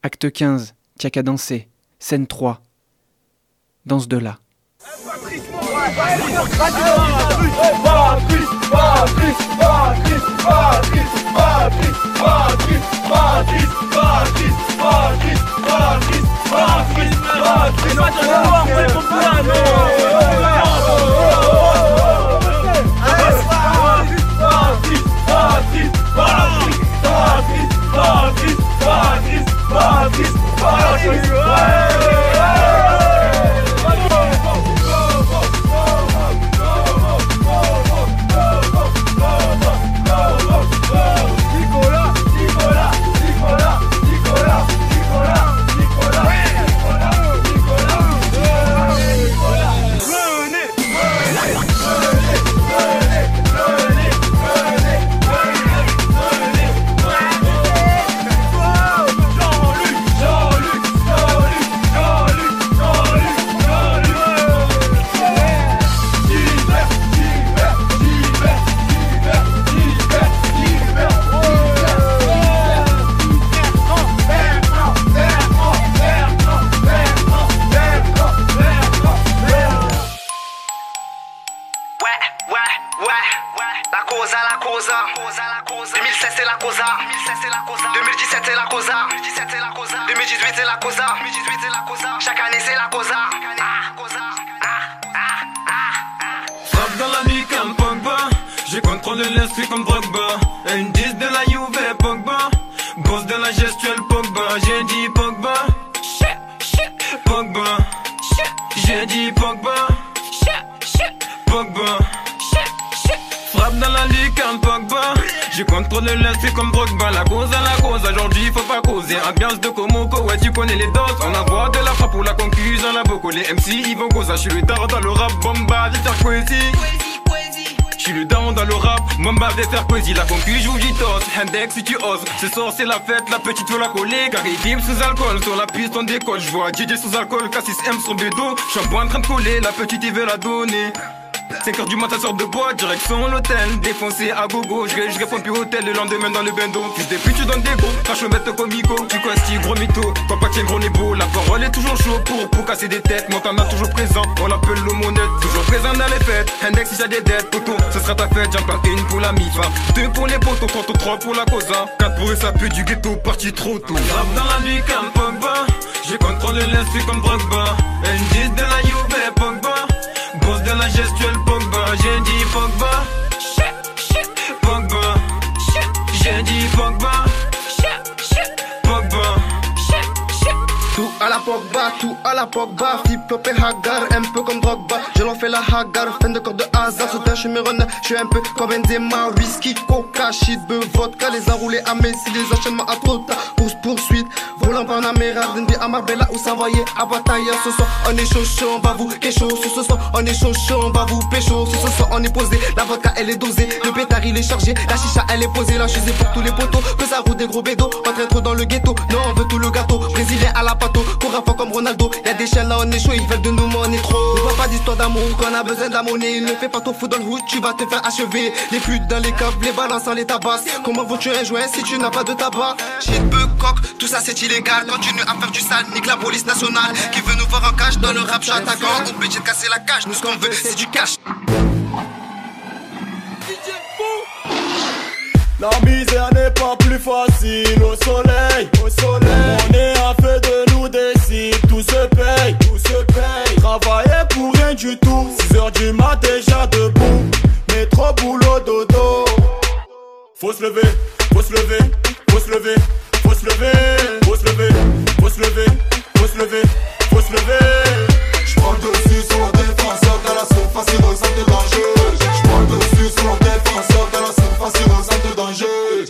Acte 15, tiens qu'à danser. Scène 3. Danse de là. La cosa. 2016 c'est la cosa. 2017 c'est la cosa. 2018 c'est la cosa. Chaque année c'est la cosa. Frappe dans la nuit comme Pogba. J'ai contrôlé l'esprit comme Drogba. Indice de la Juve Pogba. Boss de la gestuelle Pogba. J'ai dit Pogba. Pogba. J'ai dit Pogba. Pogba. Frappe dans la lucarne Pogba. J'ai contrôlé l'esprit comme Drogba. La cause, aujourd'hui faut pas causer. Ambiance de Komoko, ouais tu connais les doses. On envoie de la frappe pour la conclusion, la boco. Les MC ils vont causer. J'suis le daron dans le rap, bomba, viens faire poésie. J'suis le daron dans le rap, bomba, viens faire poésie. La concu, j'vous du toss, index si tu oses. Ce soir c'est la fête, la petite veut la coller. Car il vibre sous alcool, sur la piste on décolle. J'vois DJ sous alcool, K6M sur bédo. J'suis en bois en train de coller, la petite il veut la donner. 5h du matin sort de boîte, direction l'hôtel. Défoncé à gogo, je réponds plus hôtel. Le lendemain dans le bendo, fils des putes tu donnes des gros. Crachomètre comico, tu costis gros mytho. Quand pas tiens gros niveau, la parole est toujours chaud pour casser des têtes. Montana toujours présent, on l'appelle l'homonette. Toujours présent dans les fêtes, index si j'ai des dettes. Poto, ce sera ta fête, j'en prends une pour la MIFA. 2 pour les potos, 3 pour la cosa. 4 pour eux ça pue du ghetto, parti trop tôt. Rap dans la nuit comme Pogba. J'ai contrôlé l'esprit comme Drogba. Indice de la Juve Pogba. Boss de la gestuelle Pogba. J'ai dit Pogba. Pogba. J'ai dit Pogba. Pogba. Tout à la Pogba, flip-flop et hagar, un peu comme Drogba. Je l'en fais la hagar, fin de corps de hasard. Soudain je me run, je suis un peu comme Benzema. Whisky, coca, shit, de vodka. Les enroulés à Messi, les enchaînements à trop tard. Poursuite, volant Panamera, Dendi à Marbella ou s'envoyer à bataille. Ce soir on est chaud, on va vous kécho. Ce soir on est chaud, on va vous pécho. Ce soir on est posé, la vodka elle est dosée. Le pétard il est chargé, la chicha elle est posée. La chemise pour tous les poteaux, que ça roule des gros bédos. Pas très trop dans le ghetto, non on veut tout le gâteau. Brésilien à la pato, pour un fort comme Ronaldo. Y'a des chiens là on est chaud, ils veulent de nous mais on est trop. On voit pas d'histoire d'amour, qu'on a besoin de la monnaie. Ne fais pas ton fou dans le hood, tu vas te faire achever. Les putes dans les caves, les balances en les tabasses. Comment veux-tu un joint si tu n'as pas de tabac? Shit, peu coq, tout ça c'est illégal. Continue à faire du sale, nique la police nationale. Qui veut nous voir en cash dans le rap, je suis attaquant. Obligé de casser la cage, nous ce qu'on veut c'est du cash. La misère n'est pas plus facile au soleil. On est à fait de nous décide, tout se paye. Travailler pour rien du tout, 6h du mat déjà debout. Métro, boulot, dodo. Faut se lever, faut se lever, faut se lever, faut se lever, faut se lever, faut se lever, faut se lever, faut se lever. J'prends le dessus sur le défenseur dans la surface, il ressent le danger. J'prends le dessus sur le défenseur dans la surface, il ressent le danger.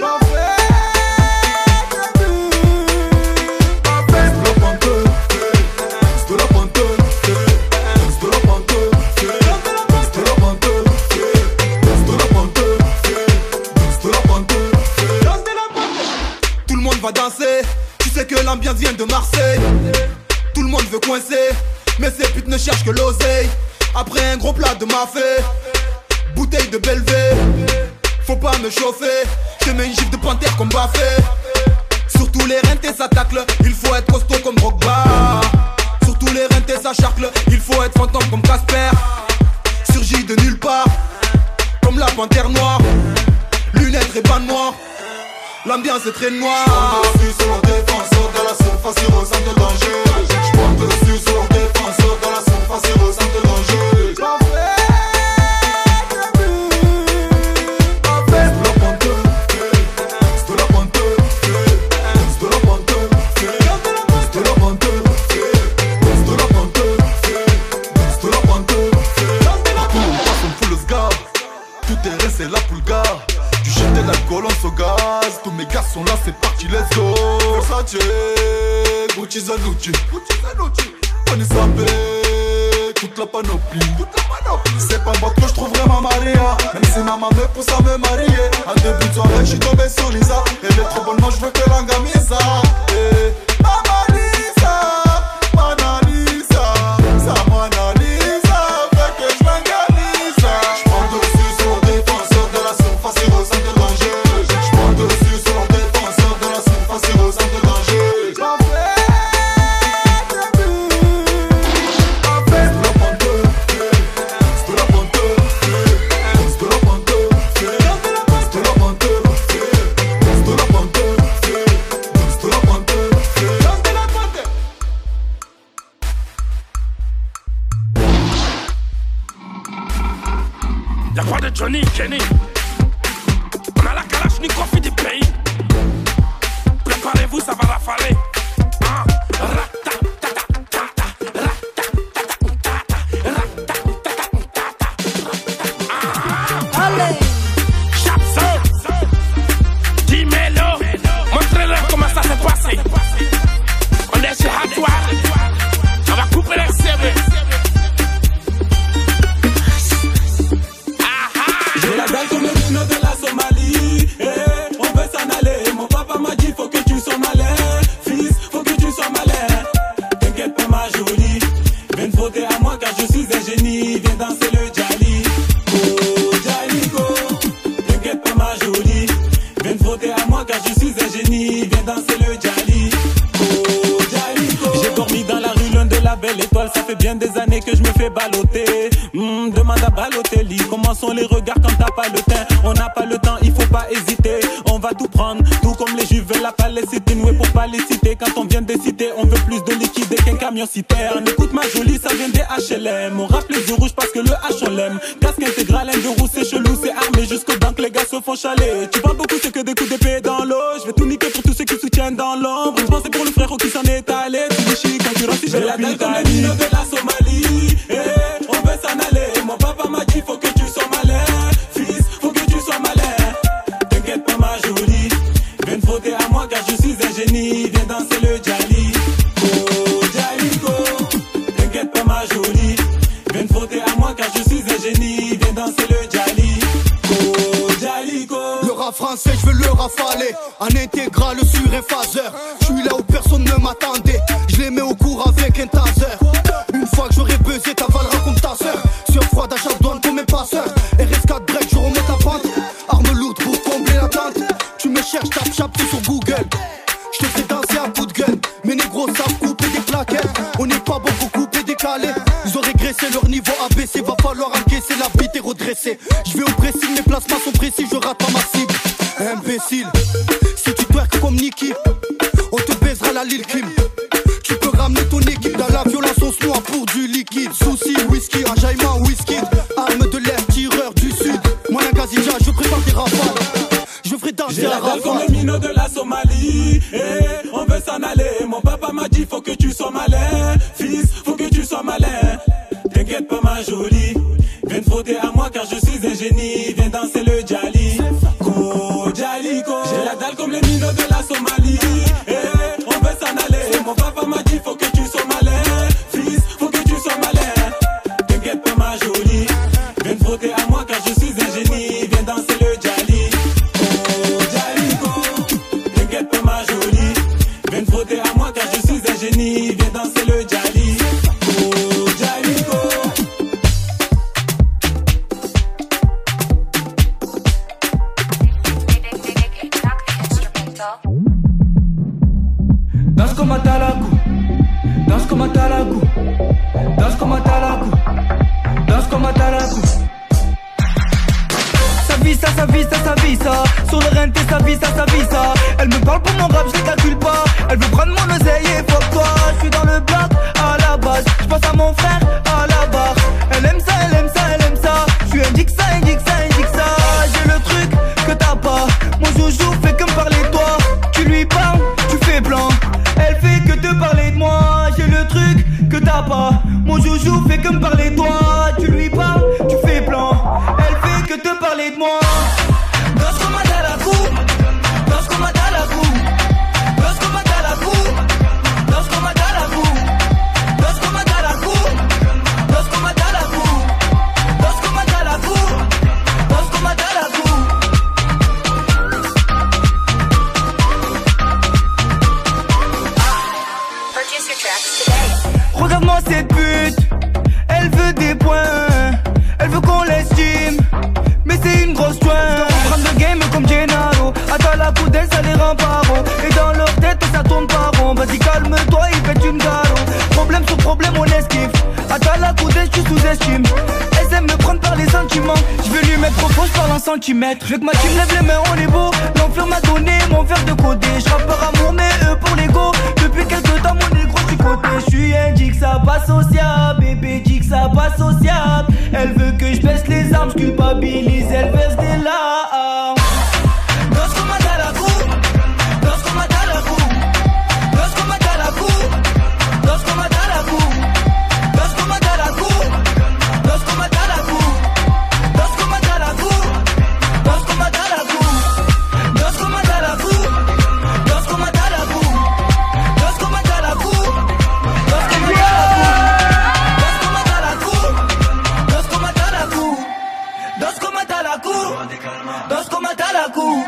Danser, tu sais que l'ambiance vient de Marseille. Tout le monde veut coincer, mais ces putes ne cherchent que l'oseille. Après un gros plat de mafé, bouteille de Belvé. Faut pas me chauffer, je te mets une gifle de panthère comme Baffé. Sur tous les rentés ça tacle, il faut être costaud comme Drogba. Sur tous les rentés ça charcle, il faut être fantôme comme Casper. Surgit de nulle part, comme la panthère noire. Lunettes et ban noir, l'ambiance est très noire. J'prends dessus sur leur défenseur, dans la surface ils ressentent le danger. J'prends dessus sur leur défenseur, dans la surface ils ressentent le danger. J'en fais de la panthère, C'est de la panthère, c'est de la panthère, c'est de la panthère, c'est de la panthère, c'est de la panthère. Tout le monde passe en full sgar, tout est resté là pour le gars. Tu jetais l'alcool, on se gaz. Tous mes gars sont là, c'est parti, let's go. Versace, Gucci Zanucci, on est sapé, toute la panoplie. C'est pas moi que je trouverai ma Maria. Même si maman me pousse à me marier. En début de soirée, je suis tombé sur Lisa. Elle est trop bonne, moi je veux que l'angamisa. Mama Lisa, Mona Lisa, ça Mona Lisa, fait que je m'angamise. J'prends dessus sur leur défenseur, de la surface ils ressentent le danger. J'prends dessus sur leur défenseur, de la surface ils ressentent le danger. j'en fais Y'a pas de Johnny, Kenny. On a la Kalachnikov du pays. Préparez-vous, ça va rafaler. Allez, Chapso, dis-moi-le. Montrez-leur comment ça s'est passé. On est chez Hattoir. On va couper les CV. j'ai la dalle comme le vino de la Somalie. On veut s'en aller. Mon papa m'a dit faut que tu sois malin. Fils, faut que tu sois malin. T'inquiète pas ma jolie, viens te frotter à moi car je suis un génie. Viens danser le Jali. Oh Jaliko, t'inquiète pas ma jolie, viens te frotter à moi car je suis un génie. Viens danser le Jali. Oh Jaliko, j'ai dormi dans la rue loin de la belle étoile. Ça fait bien des années que je me fais balloter. Demande à Balotelli, comment sont les regards quand t'as pas le teint. On n'a pas le temps, il faut pas hésiter. On va tout prendre, tout comme les juifs veulent la Palestine. Ouais, pour pas les citer, quand on vient des cités, on veut plus de liquide qu'un camion citerne. Écoute ma jolie, ça vient des HLM. On rappe les yeux rouges parce que le H on l'aime. Casque intégral, un de roue, c'est chelou, c'est armé jusqu'aux dents que les gars se font chaler. Tu parles beaucoup, c'est que des coups d'épée dans l'eau. Je vais tout niquer pour tous ceux qui soutiennent dans l'ombre. Je pensais pour le frère qui s'en est allé. Tu dis chic, concurrence, si j'ai la dalle comme les mines de la Somalie. On veut s'en aller. Mon papa m'a dit faut que tu sois malin. Fils, faut que tu sois malin. T'inquiète pas ma jolie, viens te frotter à moi car je suis un génie. Viens danser le Jali. Oh Jaliko, t'inquiète pas ma jolie, viens te frotter à moi car je suis un génie. Viens danser le Jali. Oh Jaliko. Le rap français, je veux le rafaler. En intégral sur un phaseur. Je suis là où personne ne m'attendait. Je les mets au cours avec un taser. Une fois que j'aurai buzzé, t'avaleras comme ta sœur. Sur froid d'achat douane comme un passeur. RS4 break, je remonte la pente. Arme lourde pour combler l'attente. Tu me cherches, tape chapeau sur Google. Je te fais danser à coup de gueule. Mes négros savent couper des plaquettes. On n'est pas bon pour couper des calés. Ils ont régressé, leur niveau abaissé. Va falloir encaisser, la bite est redressée. Je vais au pressing, mes placements sont précis. Je rate pas ma cible. Imbécile, si tu twerk comme Nicky, on te baisera la Lil Kim. Tu peux ramener ton équipe dans la violence, on se noie pour du liquide. Souci, whisky, enjaillement, whisky. Arme de l'air, tireur du sud. Moi, un gazija, je prépare des rafales. Je ferai danser j'ai la dalle comme le minot de la Somalie. On veut s'en aller. Mon papa m'a dit faut que tu sois malin. Fils, faut que tu sois malin. T'inquiète pas ma jolie, viens te frotter à moi car je suis un génie. Viens danser le Jali. Oh Jaliko, j'ai la dalle comme le minot de la Somalie. On veut s'en aller. Mon papa m'a dit faut que tu sois malin. Fils, faut que tu sois malin. T'inquiète pas ma jolie, viens te frotter à moi car je suis un génie. Viens danser le Jali. Oh Jaliko, t'inquiète pas ma jolie, viens te frotter à moi car je suis un génie. Viens danser le Jali. Oh Jaliko. comme un talakou, danse comme un talakou, danse comme un talakou, danse comme un talakou. Ça vit ça. Sur le renté, ça vit ça. Elle me parle pour mon rap, je les calcule pas. Elle veut prendre mon oseille et fuck toi. Je suis dans le bloc à la base. Je pense à mon frère à la barre. Elle aime ça. Je lui indique ça. J'ai le truc que t'as pas. Mon joujou fait que me parler de toi. Tu lui parles, tu fais blanc. Elle fait que te parler de moi. J'ai le truc que t'as pas. Mon joujou fait que me parler de toi. Tu lui parles, tu fais blanc. Elle fait que te parler de moi. Danse comme un talakou, danse comme un talakou, danse comme un talakou, danse comme un talakou, danse comme un talakou, danse comme un talakou, danse comme un talakou, danse comme un talakou. Purchase your tracks today. Regarde-moi cette pute, elle veut des points, elle veut qu'on l'estime, mais c'est une grosse jointe. Prendre le game comme Gennaro, attends la coudelle ça les rend paro. Et dans leur tête ça tourne pas rond. Vas-y calme-toi, il pète une garo. Problème sur problème on esquive. Attends la coudelle je sous-estime. Elle aime me prendre par les sentiments. Je veux lui mettre au faux, je parle en centimètres. Je veux que ma team lève les mains, on est beau. L'enfer m'a donné mon verre de côté. Je rappe par amour mais eux pour l'ego. Depuis quelques temps mon négro tricoté. Je suis un dit que ça pas sociable. Bébé dit que ça pas sociable. Elle veut que je baisse les armes, je culpabilise. Elle verse des larmes. Danse comme un talakou, danse comme un talakou, danse comme un talakou, danse comme un talakou, danse comme un talakou, danse comme un talakou, danse comme un talakou, danse comme un talakou, danse comme un talakou, danse comme un talakou, danse comme un talakou, danse comme un talakou, danse comme un talakou, danse comme un talakou, danse comme un talakou.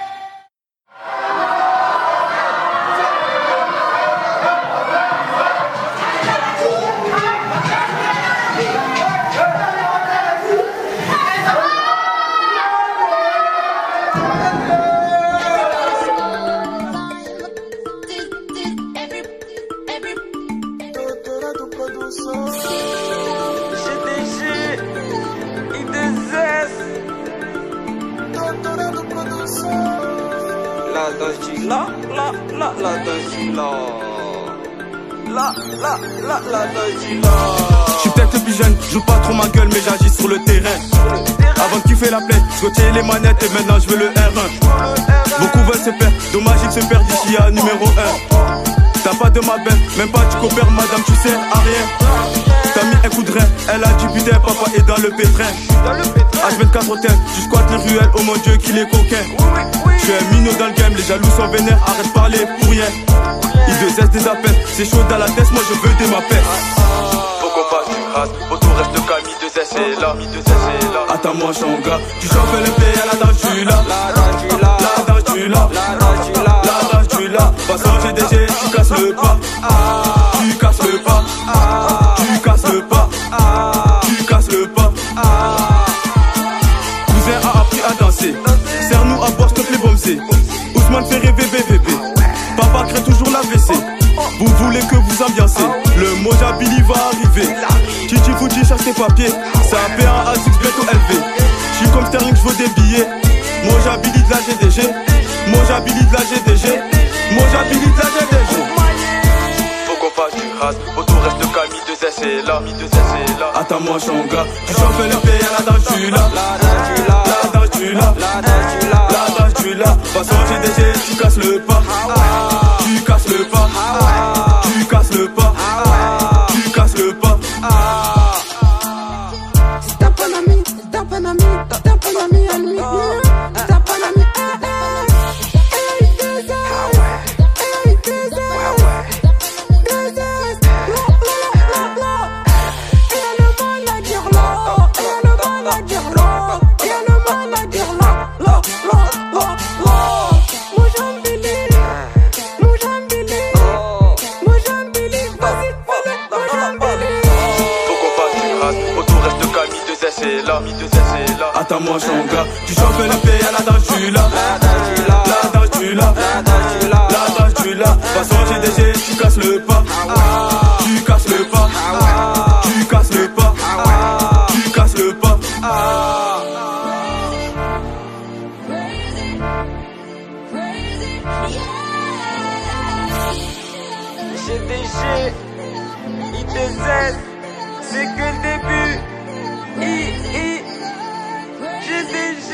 Je suis peut-être le plus jeune, je joue pas trop ma gueule mais j'agis sur le terrain. Avant de kiffer la plaie, je retiens les manettes et maintenant je veux le R1. Beaucoup veulent se perdre, dommage ils se perdent d'ici à numéro 1. T'as pas de ma belle, même pas tu coopères madame, tu sers à rien. T'as mis un coup de rein, elle a dit putain papa est dans le pétrin. H24 hôtel, tu squattes les ruelles, oh mon dieu qu'il est coquin. Je suis un minot dans le game, les jaloux sont vénères, arrête de parler pour rien. I2S des appels, c'est chaud dans la tête, moi je veux des m'appels. Faut qu'on fasse du race, autour reste le calme, I2S est là, attends-moi Changa, tu chauffes le pays à la danse tu l'as. La danse tu l'as, la danse tu l'as. Passant GDG, tu casses le pas. Tu casses le pas. Tu casses le pas. Tu casses le pas. Cousin a appris à danser. Serre-nous à boire, stop les bombes. Ousmane fait rêver bébé. Papa crée toujours la WC. Vous voulez que vous ambiancez. Le Mojabili va arriver. Chichi Fuji cherche tes papiers. Ça a PA à 6 bientôt élevé. J'suis comme Sterling, j'veux des billets. Mojabili de la GDG. Mojabili de la GDG. Mojabili de la GDG. Faut qu'on fasse du race. Autour reste le calme, I2S est là. Attends-moi Changa, tu chauffes le pays à la danse tu l'as. La danse tu l'as. La danse tu l'as. Passant GDG, tu casses le pas. Tu casses le pas. Tu casses le pas. Tu casses le pas. Attends-moi Changa, tu chauffes le pays à la danse tu l'as. La danse tu l'as. La danse tu l'as. plus là. De toute façon GDG, tu casses le pas. Tu casses le pas. Tu casses le pas. Tu casses le pas. GDG, ITZ, c'est que le début. GDG,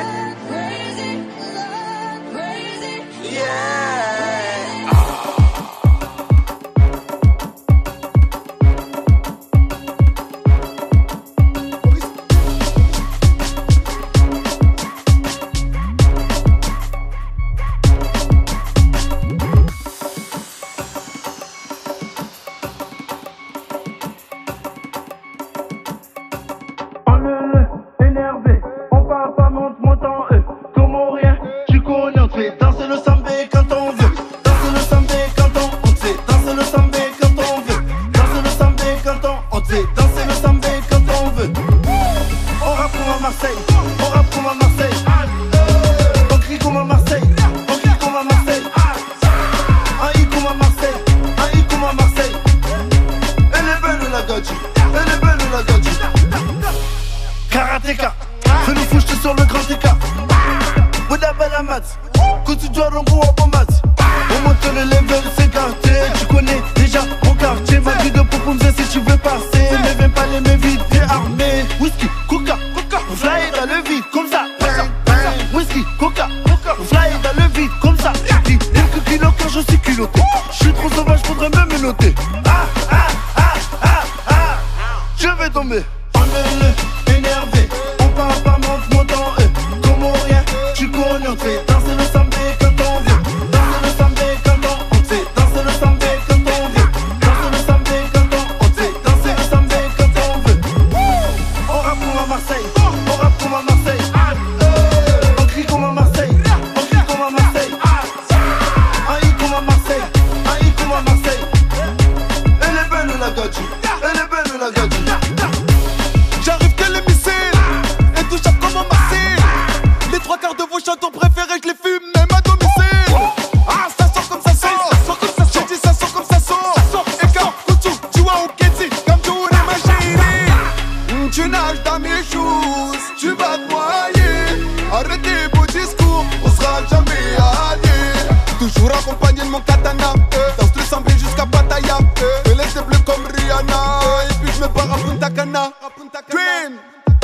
Karateka, fais-nous foucher sur le grand écart. Bouddha Balamat, quand tu dois rembourser au bombat. On monte le level, c'est gâté. Tu connais déjà mon quartier. Ma vie de popoum, si tu veux passer. Ne viens pas les mains vides, t'es armé. Whisky, coca, on fly dans le vide, comme ça. Whisky, coca, on fly dans le vide, comme ça. J'ai dit quelques kilos quand je suis culotté. Je suis trop sauvage, faudrait même me noter. Je vais tomber. Emmène-le, énervé. On parle pas, montant, comme rien. Tu connais, on te fait danser le sambé quand on veut. Danser le sambé quand on te fait danser le sambé quand on veut. Danser le sambé quand on te fait danser le sambé quand on veut. On rappe comme à Marseille, on rappe comme à Marseille. On crie comme à Marseille, on crie comme à Marseille. Aïe comme à Marseille, aïe comme à Marseille. Elle est belle la gadji, elle est belle la gadji. J'arrive que les missiles, intouchable comme un Marseille. Les trois quarts de vos chanteurs préférés, je les fume même à domicile. Ah, ça sort comme ça sort, j'ai dit ça sort comme ça sort. Et quand Koutou, tu vois au Ketsi, comme tu l'imagines. Tu nages dans mes choses, tu vas te noyer. Arrête tes beaux discours, on sera jamais alliés. Toujours accompagné de mon katana, danse le sambé jusqu'à Pattaya. Je laisse les bleus comme Rihanna, et puis je me barre à Punta Cana. Dream.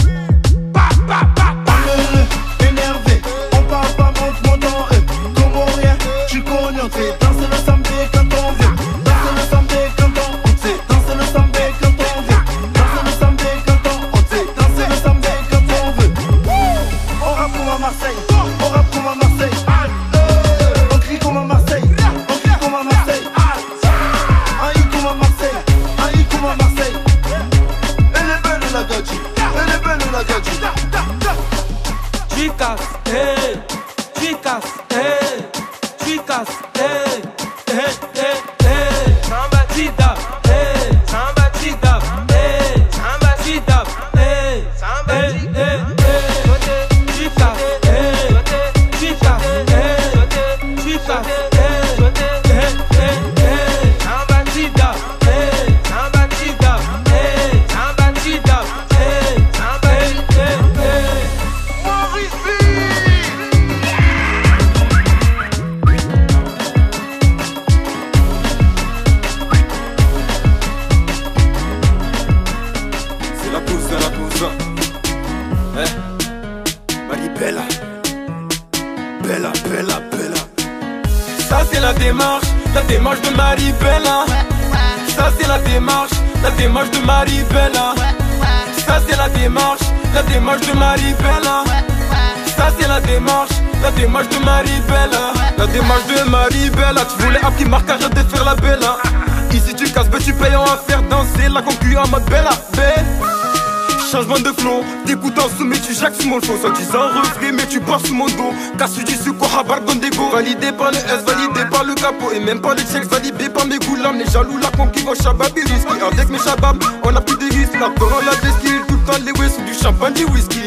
Emmène-le, énervé. On parle pas, montant, comme rien. Tu connais, on te fait danser le sambé quand on veut. Danser le sambé quand on te fait danser le sambé quand on veut. Danser le sambé quand on te fait danser le sambé quand on veut. On rappe comme à Marseille, on rappe comme à Marseille. On crie comme à Marseille, on crie comme à Marseille. Aïe comme à Marseille, aïe comme à Marseille. Elle est belle la gadji, elle est belle la gadji. Chicas, hey, chicas, hey, chicas, hey, hey, hey, hey. Samba chida, hey, samba chida, hey, samba chida, hey, samba hey, hey, hey. Chicas, hey, chicas, hey, chicas, hey, hey, hey, hey. Samba chida, hey, samba chida, hey, samba chida, hey, samba hey, hey, hey. Maurice B. C'est la causa. Maribella. Bella. Ça c'est la démarche de Maribella. Ça c'est la démarche de Maribella. Ça c'est la démarche de Maribella. Ça c'est la démarche de Maribella. La démarche de Maribella. Tu voulais un petit marque, arrête de faire la bella. Ici tu casses, tu payes, on va faire danser la concu en mode bella. Changement de flow, t'écoutant sous mais tu jacques sous mon flow. Soit disant reflet mais tu pars sous mon dos. Casse du sucre, habar gondego. Validé par le S, validé par le capot. Et même pas le checks, validé par mes goulams. Les jaloux, la conquis vont chababi risqué. Avec mes chababs, on a plus de risques. La peur, on a des skills. Tout le temps les west ou du champagne, du whisky.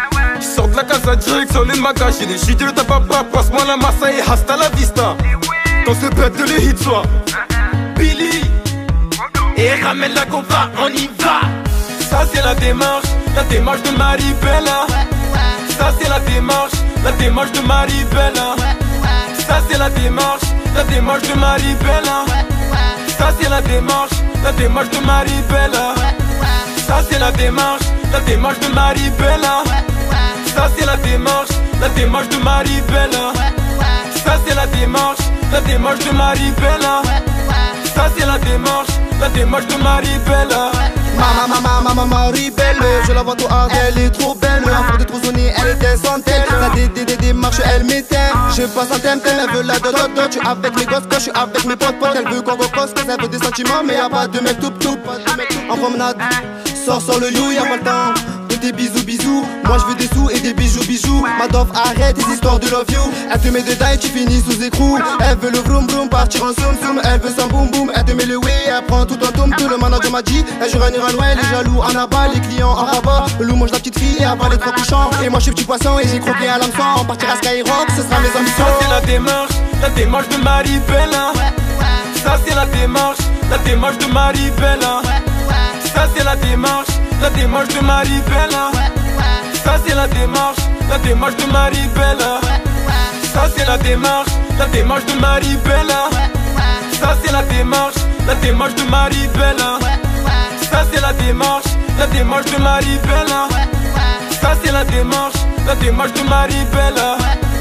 J'sors de la casa direct sur les magas. J'ai les shit de ta papa, passe-moi la massa et hasta la vista. Quand ce peuple le hit soit Billy et ramène la compa, on y va. Ça c'est la démarche de Marie-Bella. Ça c'est la démarche de Marie-Bella. Ça c'est la démarche de Marie-Bella. Ça c'est la démarche de Marie-Bella. Ça c'est la démarche de Marie-Bella. Ça c'est la démarche de Marie-Bella. Ça c'est la démarche de Marie-Bella. Ça c'est la démarche de Marie-Bella. Maman Marie-Belle, je la vois trop hard, elle est trop belle. Avant de trop sonner, elle était centaine. La démarche, elle m'éteint. Je passe un thème, elle veut la dot. Je suis avec mes gosses, je suis avec mes potes. Elle veut qu'on repose, elle veut des sentiments. Mais y'a pas de mec tout. En promenade, sors le you, y'a pas le temps de tes bisous. Moi je veux des sous et des bijoux. Madoff, arrête tes histoires de love you. Elle te met dedans et tu finis sous écrou. Elle veut le vroom partir en zoom. Elle veut son boom. Elle te met le way, elle prend tout en toum. Tout le manager m'a dit, elle jure un loin. Les jaloux en abat, les clients en rabat. Le loup mange la petite fille et avale les trois couchants. Et moi je suis petit poisson et j'ai croqué à l'hameçon. On partira à Skyrock, ce sera mes ambitions. Ça c'est la démarche de Marie-Bella. Ça c'est la démarche de Marie-Bella. Ça c'est la démarche de Marie-Bella. Ça c'est la démarche de Marie-Bella. Ça c'est la démarche de Marie-Bella. Ça c'est la démarche de Marie-Bella. Ça c'est la démarche de Marie-Bella. Ça c'est la démarche de Marie-Bella.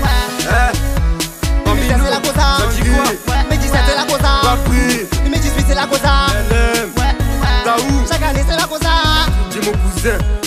C'est la cosa. Mais 17 c'est la cosa. Mais 18 c'est la cosa. LM Daou. Chaque année c'est la cosa. Dis mon cousin.